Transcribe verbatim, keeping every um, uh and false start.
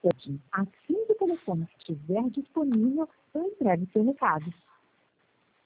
Assim que o telefone estiver disponível, eu entrego seu recado.